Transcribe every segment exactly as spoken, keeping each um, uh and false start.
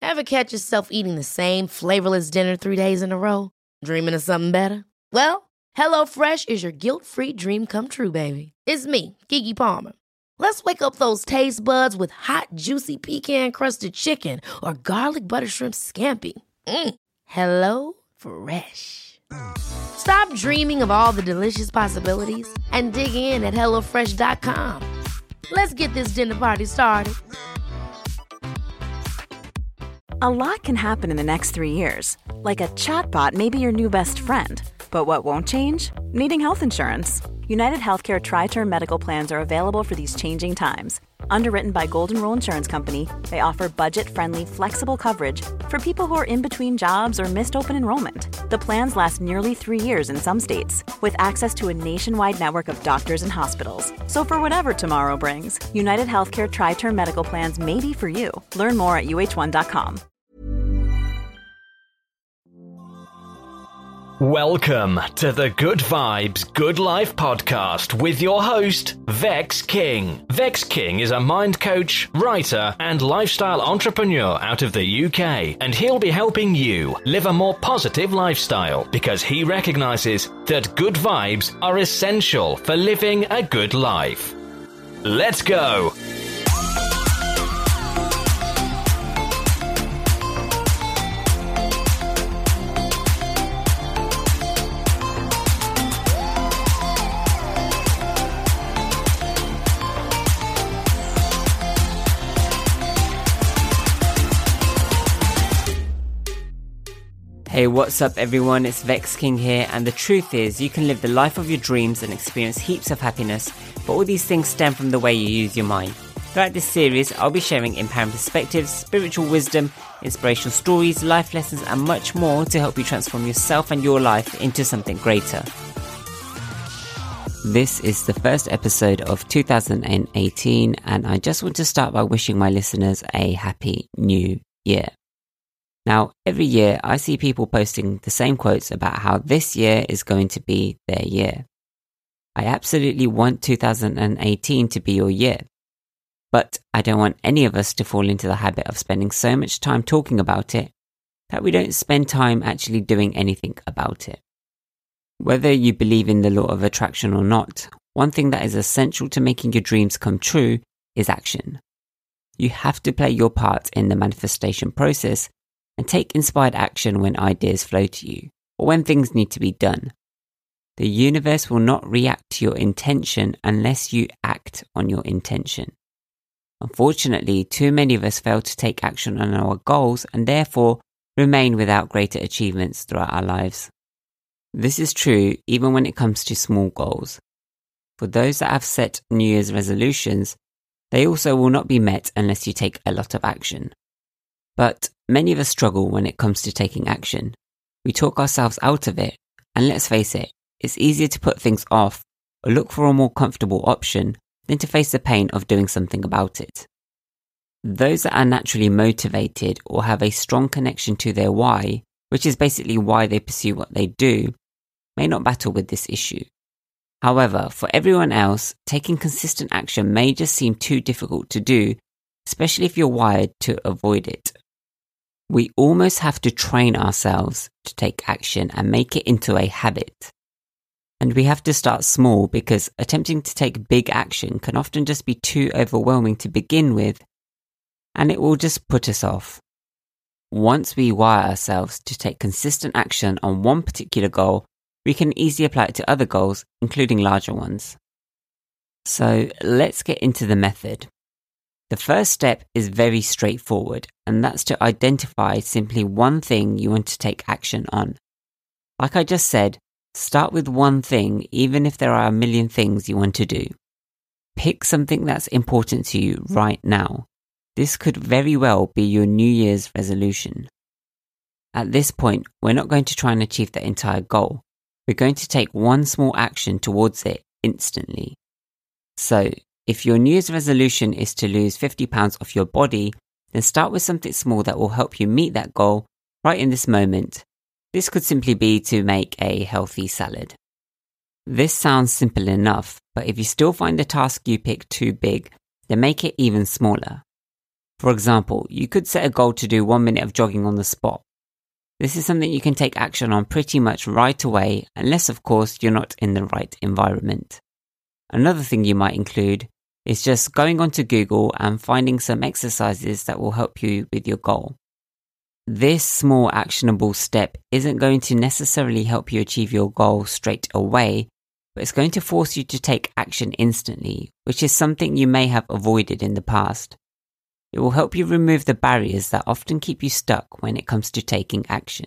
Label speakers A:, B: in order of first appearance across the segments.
A: Ever catch yourself eating the same flavorless dinner three days in a row? Dreaming of something better? Well, HelloFresh is your guilt-free dream come true, baby. It's me, Keke Palmer. Let's wake up those taste buds with hot, juicy pecan-crusted chicken or garlic butter shrimp scampi. Mm. Hello Fresh. Stop dreaming of all the delicious possibilities and dig in at hello fresh dot com. Let's get this dinner party started.
B: A lot can happen in the next three years. Like a chatbot may be your new best friend. But what won't change? Needing health insurance. United Healthcare Tri-Term Medical Plans are available for these changing times. Underwritten by Golden Rule Insurance Company, they offer budget-friendly, flexible coverage for people who are in between jobs or missed open enrollment. The plans last nearly three years in some states, with access to a nationwide network of doctors and hospitals. So for whatever tomorrow brings, United Healthcare Tri-Term Medical Plans may be for you. Learn more at U H one dot com.
C: Welcome to the Good Vibes, Good Life podcast with your host, Vex King. Vex King is a mind coach, writer, and lifestyle entrepreneur out of the U K, and he'll be helping you live a more positive lifestyle because he recognizes that good vibes are essential for living a good life. Let's go!
D: Hey, what's up everyone, it's Vex King here, and the truth is you can live the life of your dreams and experience heaps of happiness, but all these things stem from the way you use your mind. Throughout this series, I'll be sharing empowering perspectives, spiritual wisdom, inspirational stories, life lessons and much more to help you transform yourself and your life into something greater. This is the first episode of two thousand eighteen, and I just want to start by wishing my listeners a happy new year. Now, every year I see people posting the same quotes about how this year is going to be their year. I absolutely want two thousand eighteen to be your year, but I don't want any of us to fall into the habit of spending so much time talking about it that we don't spend time actually doing anything about it. Whether you believe in the law of attraction or not, one thing that is essential to making your dreams come true is action. You have to play your part in the manifestation process and take inspired action when ideas flow to you, or when things need to be done. The universe will not react to your intention unless you act on your intention. Unfortunately, too many of us fail to take action on our goals and therefore remain without greater achievements throughout our lives. This is true even when it comes to small goals. For those that have set New Year's resolutions, they also will not be met unless you take a lot of action. But many of us struggle when it comes to taking action. We talk ourselves out of it, and let's face it, it's easier to put things off or look for a more comfortable option than to face the pain of doing something about it. Those that are naturally motivated or have a strong connection to their why, which is basically why they pursue what they do, may not battle with this issue. However, for everyone else, taking consistent action may just seem too difficult to do, especially if you're wired to avoid it. We almost have to train ourselves to take action and make it into a habit. And we have to start small because attempting to take big action can often just be too overwhelming to begin with, and it will just put us off. Once we wire ourselves to take consistent action on one particular goal, we can easily apply it to other goals, including larger ones. So let's get into the method. The first step is very straightforward, and that's to identify simply one thing you want to take action on. Like I just said, start with one thing even if there are a million things you want to do. Pick something that's important to you right now. This could very well be your New Year's resolution. At this point, we're not going to try and achieve the entire goal. We're going to take one small action towards it instantly. So, if your New Year's resolution is to lose fifty pounds off your body, then start with something small that will help you meet that goal right in this moment. This could simply be to make a healthy salad. This sounds simple enough, but if you still find the task you pick too big, then make it even smaller. For example, you could set a goal to do one minute of jogging on the spot. This is something you can take action on pretty much right away, unless of course you're not in the right environment. Another thing you might include is just going onto Google and finding some exercises that will help you with your goal. This small actionable step isn't going to necessarily help you achieve your goal straight away, but it's going to force you to take action instantly, which is something you may have avoided in the past. It will help you remove the barriers that often keep you stuck when it comes to taking action.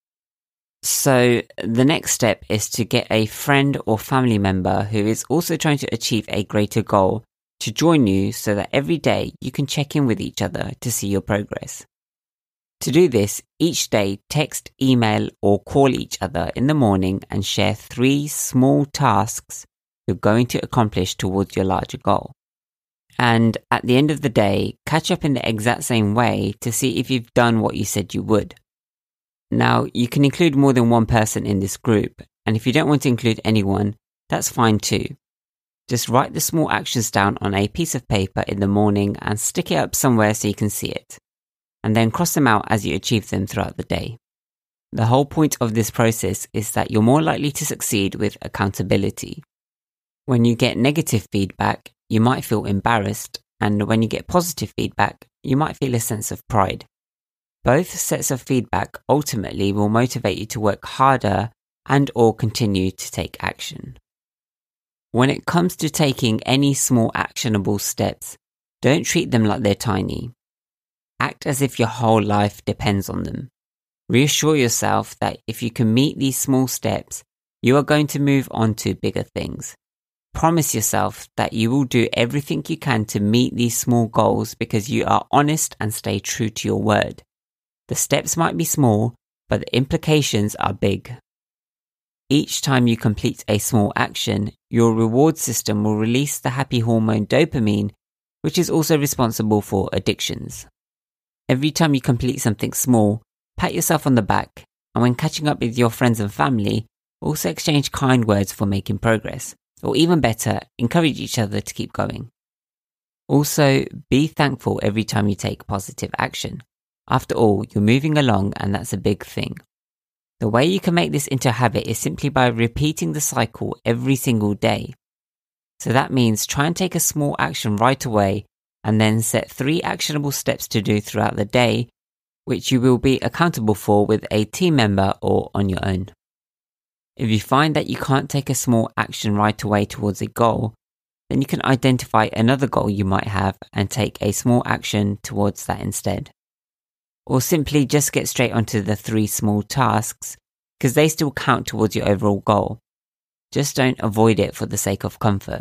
D: So the next step is to get a friend or family member who is also trying to achieve a greater goal to join you so that every day you can check in with each other to see your progress. To do this, each day text, email or call each other in the morning and share three small tasks you're going to accomplish towards your larger goal. And at the end of the day, catch up in the exact same way to see if you've done what you said you would. Now, you can include more than one person in this group, and if you don't want to include anyone, that's fine too. Just write the small actions down on a piece of paper in the morning and stick it up somewhere so you can see it, and then cross them out as you achieve them throughout the day. The whole point of this process is that you're more likely to succeed with accountability. When you get negative feedback, you might feel embarrassed, and when you get positive feedback, you might feel a sense of pride. Both sets of feedback ultimately will motivate you to work harder and or continue to take action. When it comes to taking any small actionable steps, don't treat them like they're tiny. Act as if your whole life depends on them. Reassure yourself that if you can meet these small steps, you are going to move on to bigger things. Promise yourself that you will do everything you can to meet these small goals because you are honest and stay true to your word. The steps might be small, but the implications are big. Each time you complete a small action, your reward system will release the happy hormone dopamine, which is also responsible for addictions. Every time you complete something small, pat yourself on the back, and when catching up with your friends and family, also exchange kind words for making progress. Or even better, encourage each other to keep going. Also, be thankful every time you take positive action. After all, you're moving along and that's a big thing. The way you can make this into a habit is simply by repeating the cycle every single day. So that means try and take a small action right away and then set three actionable steps to do throughout the day, which you will be accountable for with a team member or on your own. If you find that you can't take a small action right away towards a goal, then you can identify another goal you might have and take a small action towards that instead. Or simply just get straight onto the three small tasks, because they still count towards your overall goal. Just don't avoid it for the sake of comfort.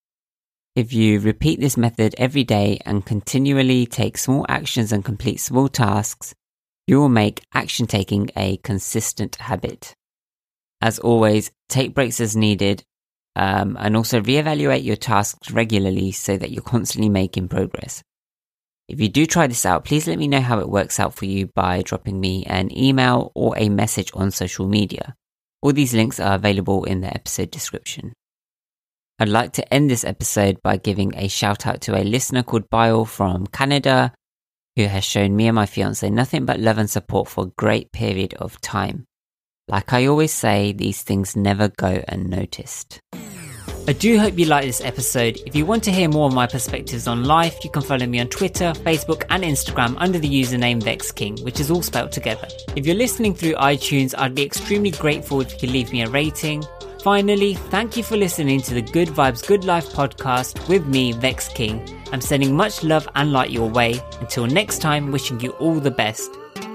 D: If you repeat this method every day and continually take small actions and complete small tasks, you will make action taking a consistent habit. As always, take breaks as needed, um, and also reevaluate your tasks regularly so that you're constantly making progress. If you do try this out, please let me know how it works out for you by dropping me an email or a message on social media. All these links are available in the episode description. I'd like to end this episode by giving a shout out to a listener called Byle from Canada, who has shown me and my fiance nothing but love and support for a great period of time. Like I always say, these things never go unnoticed. I do hope you like this episode. If you want to hear more of my perspectives on life, you can follow me on Twitter, Facebook and Instagram under the username VexKing, which is all spelled together. If you're listening through iTunes, I'd be extremely grateful if you could leave me a rating. Finally, thank you for listening to the Good Vibes Good Life podcast with me, Vex King. I'm sending much love and light your way. Until next time, wishing you all the best.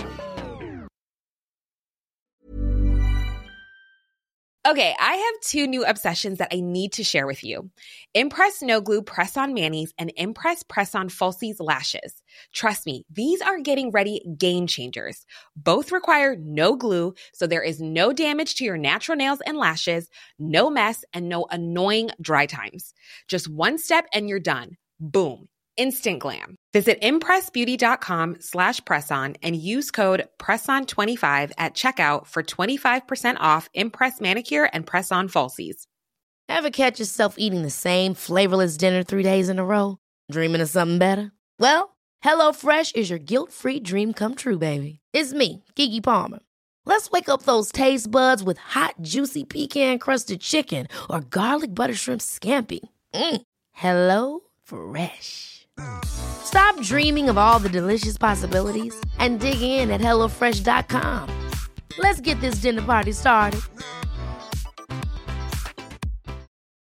E: Okay, I have two new obsessions that I need to share with you. Impress No Glue Press-On Manis and Impress Press-On Falsies Lashes. Trust me, these are getting ready game changers. Both require no glue, so there is no damage to your natural nails and lashes, no mess, and no annoying dry times. Just one step and you're done. Boom. Instant glam. Visit impressbeauty.com slash presson and use code presson twenty-five at checkout for twenty-five percent off Impress Manicure and Press-On Falsies.
A: Ever catch yourself eating the same flavorless dinner three days in a row? Dreaming of something better? Well, HelloFresh is your guilt-free dream come true, baby. It's me, Keke Palmer. Let's wake up those taste buds with hot, juicy pecan-crusted chicken or garlic butter shrimp scampi. Mm. Hello Fresh. Stop dreaming of all the delicious possibilities and dig in at hello fresh dot com. Let's get this dinner party started.